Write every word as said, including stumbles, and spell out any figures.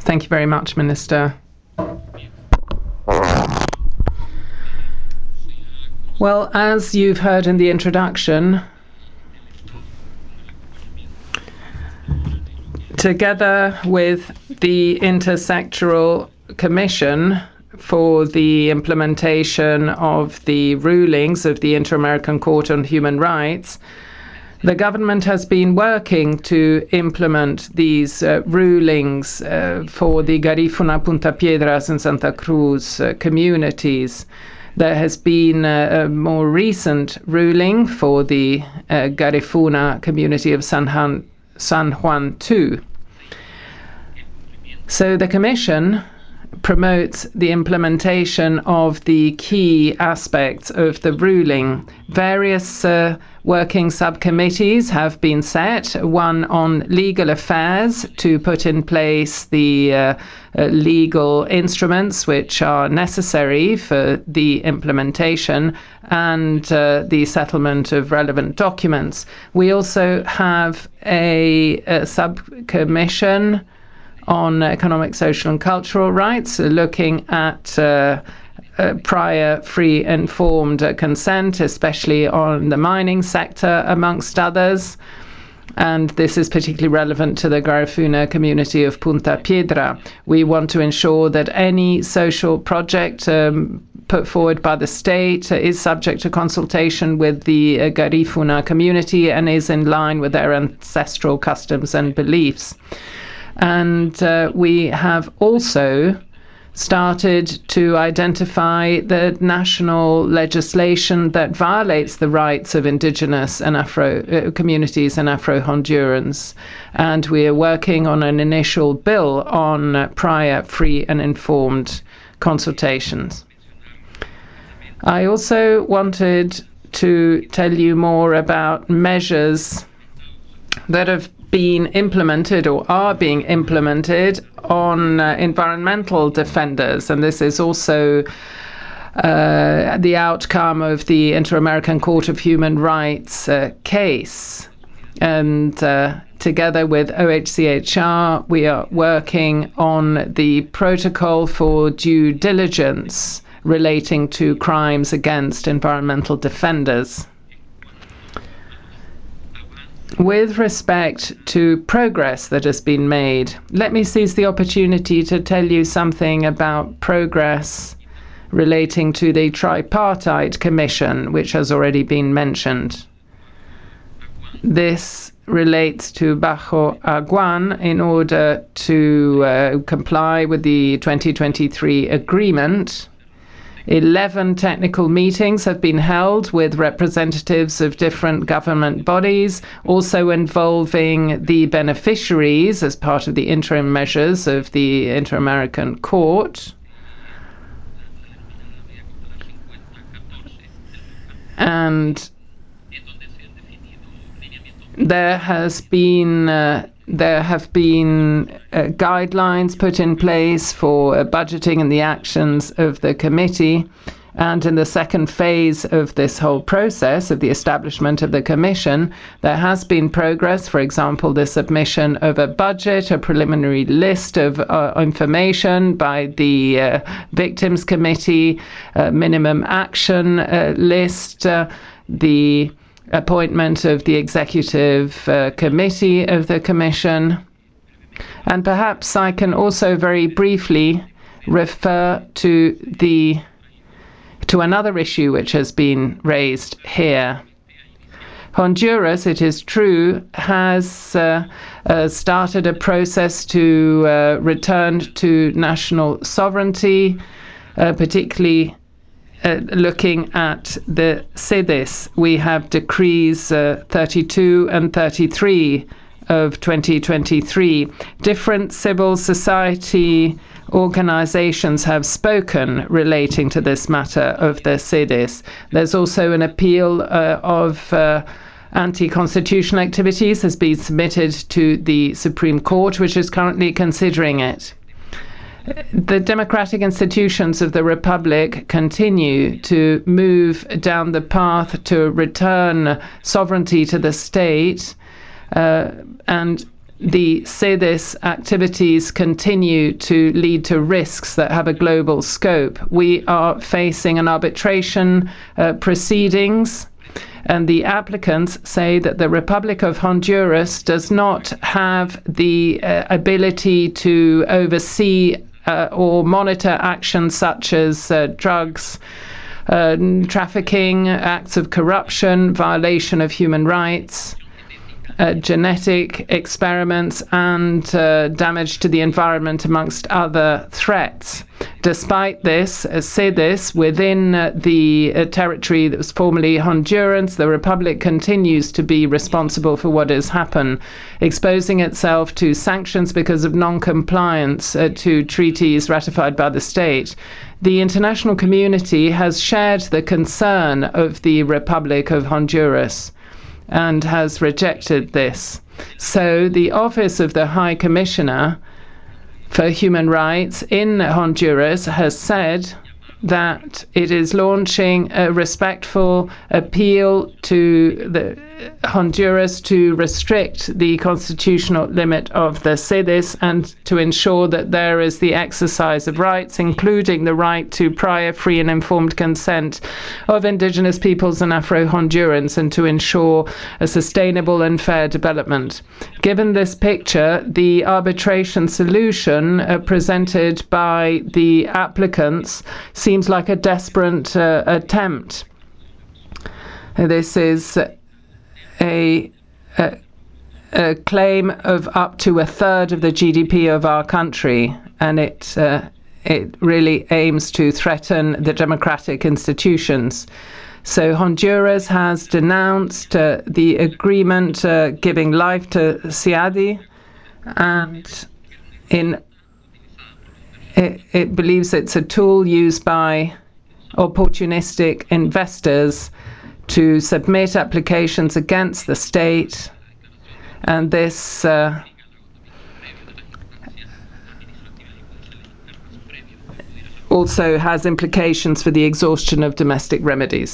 Thank you very much, Minister. Well, as you've heard in the introduction, together with the Intersectoral Commission for the implementation of the rulings of the Inter-American Court on Human Rights, the government has been working to implement these uh, rulings uh, for the Garifuna, Punta Piedras and Santa Cruz uh, communities. There has been a, a more recent ruling for the uh, Garifuna community of San Juan, San Juan two. So the Commission promotes the implementation of the key aspects of the ruling. Various uh, working subcommittees have been set, one on legal affairs to put in place the uh, uh, legal instruments which are necessary for the implementation and uh, the settlement of relevant documents. We also have a, a subcommission on economic, social and cultural rights, looking at uh, uh, prior free informed uh, consent, especially on the mining sector, amongst others. And this is particularly relevant to the Garifuna community of Punta Piedra. We want to ensure that any social project um, put forward by the state is subject to consultation with the uh, Garifuna community and is in line with their ancestral customs and beliefs. And uh, we have also started to identify the national legislation that violates the rights of indigenous and Afro uh, communities and Afro-Hondurans. And we are working on an initial bill on uh, prior free and informed consultations. I also wanted to tell you more about measures that have been implemented or are being implemented on uh, environmental defenders. And this is also uh, the outcome of the Inter-American Court of Human Rights uh, case. And uh, together with O H C H R, we are working on the protocol for due diligence relating to crimes against environmental defenders. With respect to progress that has been made, let me seize the opportunity to tell you something about progress relating to the Tripartite Commission, which has already been mentioned. This relates to Bajo Aguán in order to uh, comply with the twenty twenty-three agreement. Eleven technical meetings have been held with representatives of different government bodies, also involving the beneficiaries as part of the interim measures of the Inter-American Court. And there has been uh, there have been uh, guidelines put in place for uh, budgeting and the actions of the committee. And in the second phase of this whole process of the establishment of the commission, there has been progress. For example, the submission of a budget, a preliminary list of uh, information by the uh, Victims Committee, uh, minimum action uh, list, uh, the appointment of the executive uh, committee of the commission. And perhaps I can also very briefly refer to the to another issue which has been raised here. Honduras, it is true, has uh, uh, started a process to uh, return to national sovereignty, uh, particularly Uh, looking at the C I D E S. We have decrees uh, thirty-two and thirty-three of twenty twenty-three. Different civil society organizations have spoken relating to this matter of the C I D E S. There's also an appeal uh, of uh, anti-constitutional activities has been submitted to the Supreme Court, which is currently considering it. The democratic institutions of the Republic continue to move down the path to return sovereignty to the state, uh, and the SEDES activities continue to lead to risks that have a global scope. We are facing an arbitration uh, proceedings, and the applicants say that the Republic of Honduras does not have the uh, ability to oversee uh, or monitor actions such as uh, drugs, uh, trafficking, acts of corruption, violation of human rights, Uh, genetic experiments, and uh, damage to the environment, amongst other threats. Despite this, uh, SEDES, within uh, the uh, territory that was formerly Honduras, the Republic continues to be responsible for what has happened, exposing itself to sanctions because of non-compliance uh, to treaties ratified by the state. The international community has shared the concern of the Republic of Honduras and has rejected this. So the Office of the High Commissioner for Human Rights in Honduras has said that it is launching a respectful appeal to the Honduras to restrict the constitutional limit of the SEDES and to ensure that there is the exercise of rights, including the right to prior, free and informed consent of indigenous peoples and Afro-Hondurans, and to ensure a sustainable and fair development. Given this picture, the arbitration solution uh, presented by the applicants seems like a desperate uh, attempt. This is a, a, a claim of up to a third of the G D P of our country, and it uh, it really aims to threaten the democratic institutions. So Honduras has denounced uh, the agreement uh, giving life to SEADI, and in it, it believes it's a tool used by opportunistic investors to submit applications against the state, and this uh, also has implications for the exhaustion of domestic remedies.